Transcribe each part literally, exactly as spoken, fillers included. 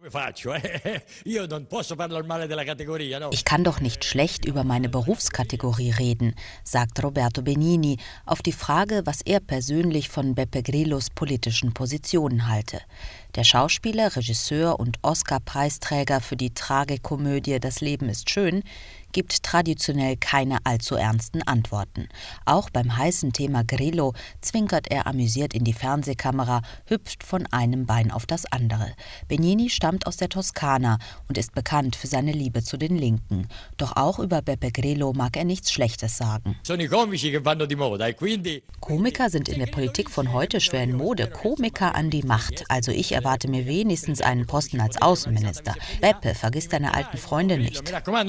Ich kann doch nicht schlecht über meine Berufskategorie reden, sagt Roberto Benigni auf die Frage, was er persönlich von Beppe Grillos politischen Positionen halte. Der Schauspieler, Regisseur und Oscar-Preisträger für die Tragikomödie »Das Leben ist schön« gibt traditionell keine allzu ernsten Antworten. Auch beim heißen Thema Grillo zwinkert er amüsiert in die Fernsehkamera, hüpft von einem Bein auf das andere. Benigni stammt aus der Toskana und ist bekannt für seine Liebe zu den Linken. Doch auch über Beppe Grillo mag er nichts Schlechtes sagen. Komiker sind in der Politik von heute schwer in Mode. Komiker an die Macht. Also ich erwarte mir wenigstens einen Posten als Außenminister. Beppe, vergiss deine alten Freunde nicht.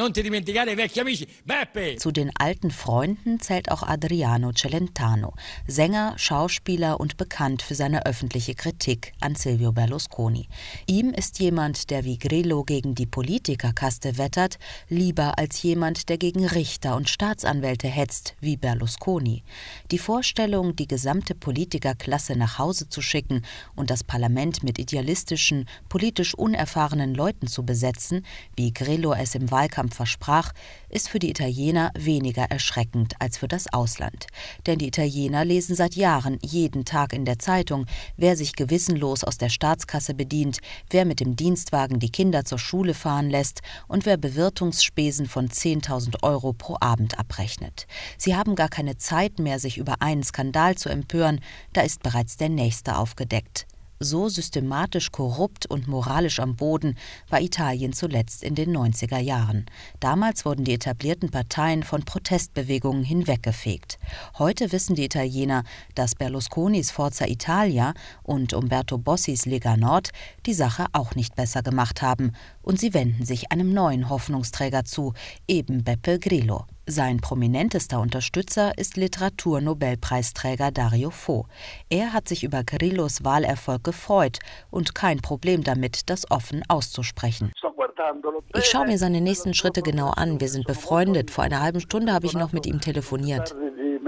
Zu den alten Freunden zählt auch Adriano Celentano, Sänger, Schauspieler und bekannt für seine öffentliche Kritik an Silvio Berlusconi. Ihm ist jemand, der wie Grillo gegen die Politikerkaste wettert, lieber als jemand, der gegen Richter und Staatsanwälte hetzt, wie Berlusconi. Die Vorstellung, die gesamte Politikerklasse nach Hause zu schicken und das Parlament mit idealistischen, politisch unerfahrenen Leuten zu besetzen, wie Grillo es im Wahlkampf versprach, ist für die Italiener weniger erschreckend als für das Ausland. Denn die Italiener lesen seit Jahren jeden Tag in der Zeitung, wer sich gewissenlos aus der Staatskasse bedient, wer mit dem Dienstwagen die Kinder zur Schule fahren lässt und wer Bewirtungsspesen von zehntausend Euro pro Abend abrechnet. Sie haben gar keine Zeit mehr, sich über einen Skandal zu empören, da ist bereits der nächste aufgedeckt. So systematisch korrupt und moralisch am Boden war Italien zuletzt in den neunziger Jahren. Damals wurden die etablierten Parteien von Protestbewegungen hinweggefegt. Heute wissen die Italiener, dass Berlusconis Forza Italia und Umberto Bossis Lega Nord die Sache auch nicht besser gemacht haben. Und sie wenden sich einem neuen Hoffnungsträger zu, eben Beppe Grillo. Sein prominentester Unterstützer ist Literaturnobelpreisträger Dario Fo. Er hat sich über Grillos Wahlerfolg gefreut und kein Problem damit, das offen auszusprechen. Ich schaue mir seine nächsten Schritte genau an. Wir sind befreundet. Vor einer halben Stunde habe ich noch mit ihm telefoniert.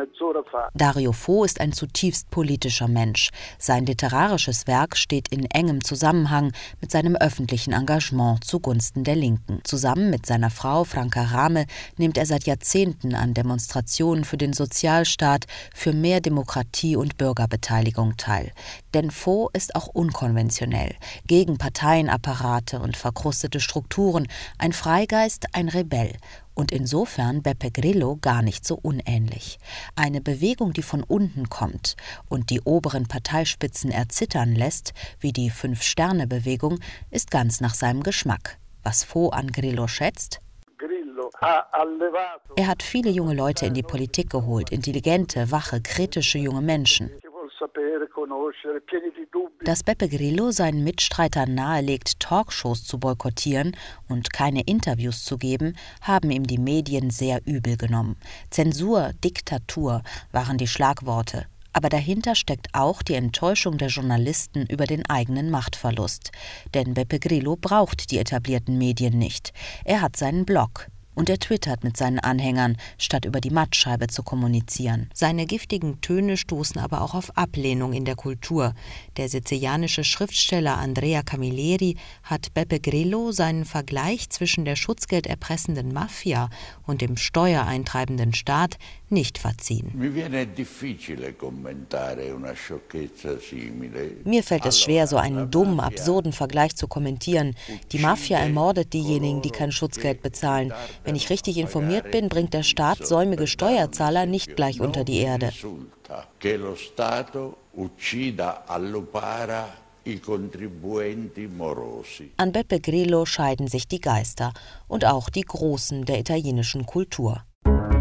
Dario Fo ist ein zutiefst politischer Mensch. Sein literarisches Werk steht in engem Zusammenhang mit seinem öffentlichen Engagement zugunsten der Linken. Zusammen mit seiner Frau Franca Rame nimmt er seit Jahrzehnten an Demonstrationen für den Sozialstaat, für mehr Demokratie und Bürgerbeteiligung teil. Denn Fo ist auch unkonventionell, gegen Parteienapparate und verkrustete Strukturen, ein Freigeist, ein Rebell. Und insofern Beppe Grillo gar nicht so unähnlich. Eine Bewegung, die von unten kommt und die oberen Parteispitzen erzittern lässt, wie die Fünf-Sterne-Bewegung, ist ganz nach seinem Geschmack. Was Fo an Grillo schätzt? Er hat viele junge Leute in die Politik geholt, intelligente, wache, kritische junge Menschen. Dass Beppe Grillo seinen Mitstreitern nahelegt, Talkshows zu boykottieren und keine Interviews zu geben, haben ihm die Medien sehr übel genommen. Zensur, Diktatur waren die Schlagworte. Aber dahinter steckt auch die Enttäuschung der Journalisten über den eigenen Machtverlust. Denn Beppe Grillo braucht die etablierten Medien nicht. Er hat seinen Blog. Und er twittert mit seinen Anhängern, statt über die Mattscheibe zu kommunizieren. Seine giftigen Töne stoßen aber auch auf Ablehnung in der Kultur. Der sizilianische Schriftsteller Andrea Camilleri hat Beppe Grillo seinen Vergleich zwischen der schutzgelderpressenden Mafia und dem steuereintreibenden Staat nicht verziehen. Mir fällt es schwer, so einen dummen, absurden Vergleich zu kommentieren. Die Mafia ermordet diejenigen, die kein Schutzgeld bezahlen. Wenn ich richtig informiert bin, bringt der Staat säumige Steuerzahler nicht gleich unter die Erde. An Beppe Grillo scheiden sich die Geister und auch die Großen der italienischen Kultur.